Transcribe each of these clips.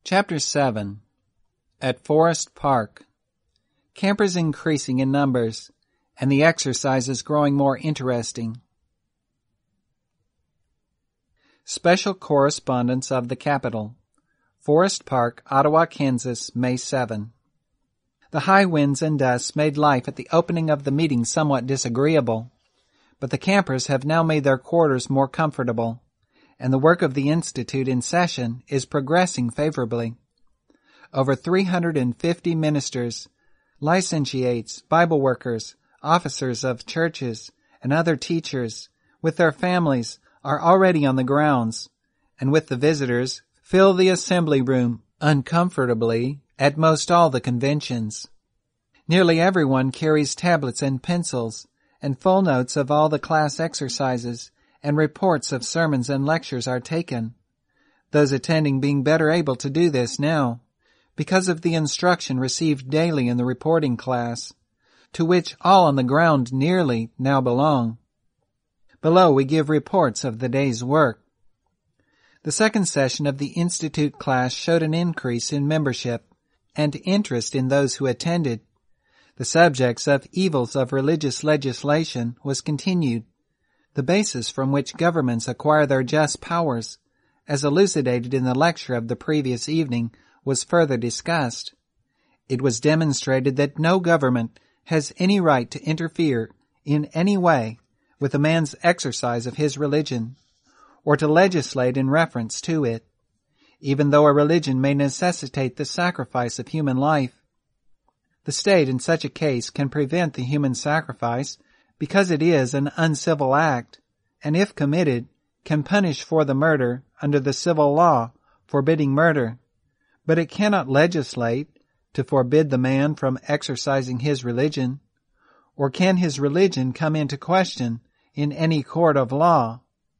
Chapter 7. At Forest Park. Campers increasing in numbers, and the exercises growing more interesting. Special Correspondence of the Capitol. Forest Park, Ottawa, Kansas, May 7. The high winds and dust made life at the opening of the meeting somewhat disagreeable, but the campers have now made their quarters more comfortable, and the work of the Institute in session is progressing favorably. Over 350 ministers, licentiates, Bible workers, officers of churches, and other teachers, with their families, are already on the grounds, and with the visitors, fill the assembly room uncomfortably at most all the conventions. Nearly everyone carries tablets and pencils, and full notes of all the class exercises, and reports of sermons and lectures are taken, those attending being better able to do this now, because of the instruction received daily in the reporting class, to which all on the ground nearly now belong. Below we give reports of the day's work. The second session of the Institute class showed an increase in membership and interest in those who attended. The subjects of evils of religious legislation was continued, the basis from which governments acquire their just powers, as elucidated in the lecture of the previous evening, was further discussed. It was demonstrated that no government has any right to interfere in any way with a man's exercise of his religion, or to legislate in reference to it, even though a religion may necessitate the sacrifice of human life. The state in such a case can prevent the human sacrifice because it is an uncivil act, and if committed, can punish for the murder under the civil law forbidding murder, but it cannot legislate to forbid the man from exercising his religion, or can his religion come into question in any court of law.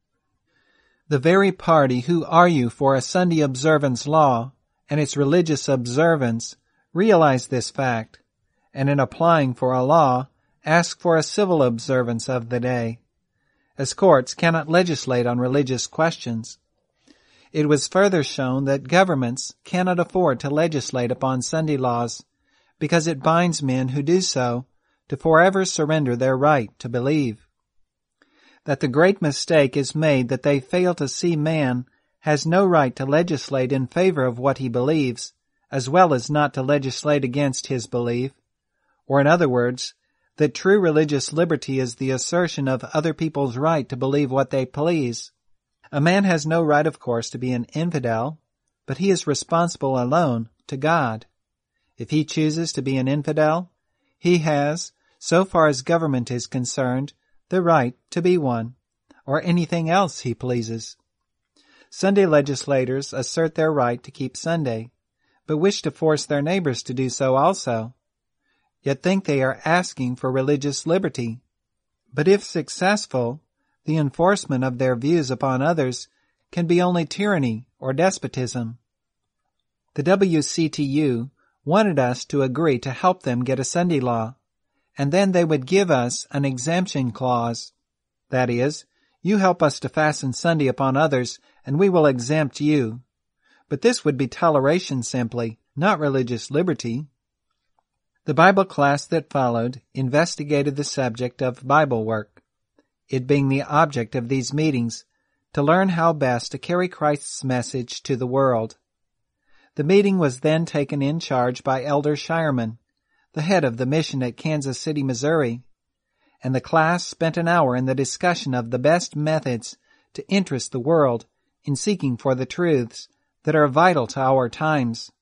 The very party who argue for a Sunday observance law and its religious observance realize this fact, and in applying for a law, ask for a civil observance of the day, as courts cannot legislate on religious questions. It was further shown that governments cannot afford to legislate upon Sunday laws, because it binds men who do so to forever surrender their right to believe. That the great mistake is made that they fail to see man has no right to legislate in favor of what he believes, as well as not to legislate against his belief, or in other words, that true religious liberty is the assertion of other people's right to believe what they please. A man has no right, of course, to be an infidel, but he is responsible alone to God. If he chooses to be an infidel, he has, so far as government is concerned, the right to be one, or anything else he pleases. Sunday legislators assert their right to keep Sunday, but wish to force their neighbors to do so also, yet think they are asking for religious liberty. But if successful, the enforcement of their views upon others can be only tyranny or despotism. The WCTU wanted us to agree to help them get a Sunday law, and then they would give us an exemption clause. That is, you help us to fasten Sunday upon others, and we will exempt you. But this would be toleration simply, not religious liberty. The Bible class that followed investigated the subject of Bible work, it being the object of these meetings to learn how best to carry Christ's message to the world. The meeting was then taken in charge by Elder Shireman, the head of the mission at Kansas City, Missouri, and the class spent an hour in the discussion of the best methods to interest the world in seeking for the truths that are vital to our times.